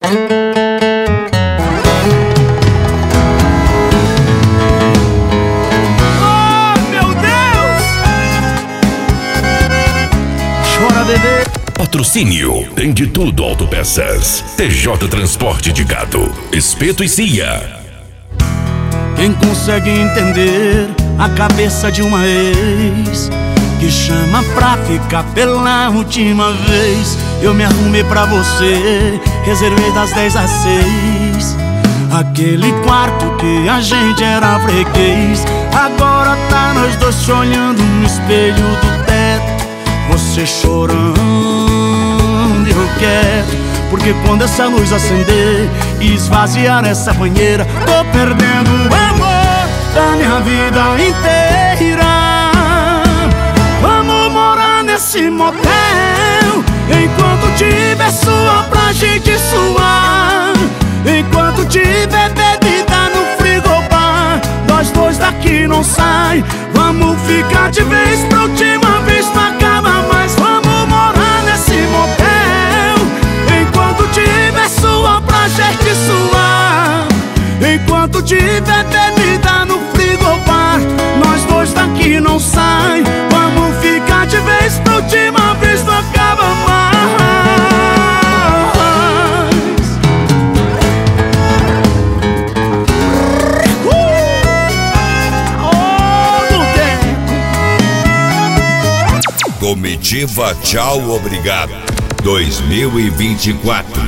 Patrocínio, tem de tudo Autopeças, TJ Transporte de Gado, Espeto e Cia. Quem consegue entender a cabeça de uma ex que chama pra ficar pela última vez? Eu me arrumei pra você, reservei das 10 às 6 aquele quarto que a gente era freguês. Agora tá nós dois se olhando no espelho do teto, você chorando e eu quieto. Porque quando essa luz acender e esvaziar essa banheira, tô perdendo o amor da minha vida inteira. Vamos morar nesse motel, enquanto tiver suor pra gente suar, enquanto tiver bebida no frigobar, nós dois daqui não sai. Vamos ficar de vez pra última vez, não acaba mais. Vamos morar nesse motel, enquanto tiver suor pra gente suar, enquanto tiver bebida no frigobar, nós dois daqui não sai. Vamos ficar de vez pra última vez, não acaba mais. Comitiva Tchau Obrigado 2024.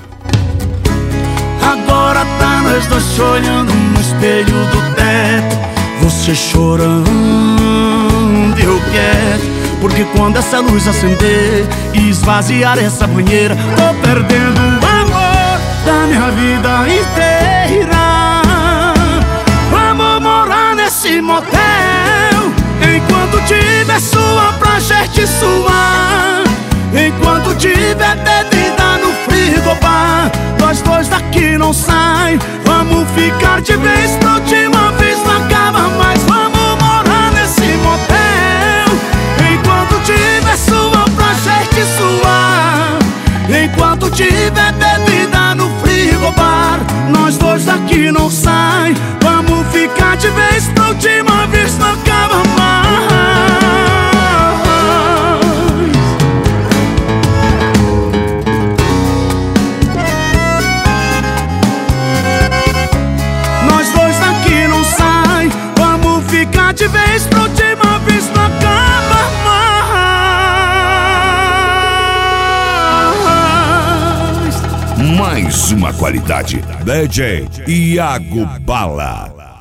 Agora tá nós dois se olhando no espelho do teto, você chorando e eu quieto. Porque quando essa luz acender e esvaziar essa banheira, tô perdendo o amor da minha vida inteira. Vamos morar nesse motel, enquanto tiver suor pra gente suar, enquanto tiver bebida no frigobar, nós dois daqui não sai. Vamos ficar de vez pra última vez, não acaba mais. Vamos morar nesse motel, enquanto tiver suor pra gente suar, enquanto tiver bebida no frigobar, nós dois daqui não sai. Vamos ficar de vez pra última vez, não acaba mais. Nós dois daqui não sai. Vamos ficar de vez pra última vez, não acaba mais. Mais uma qualidade, DJ Iago Bala.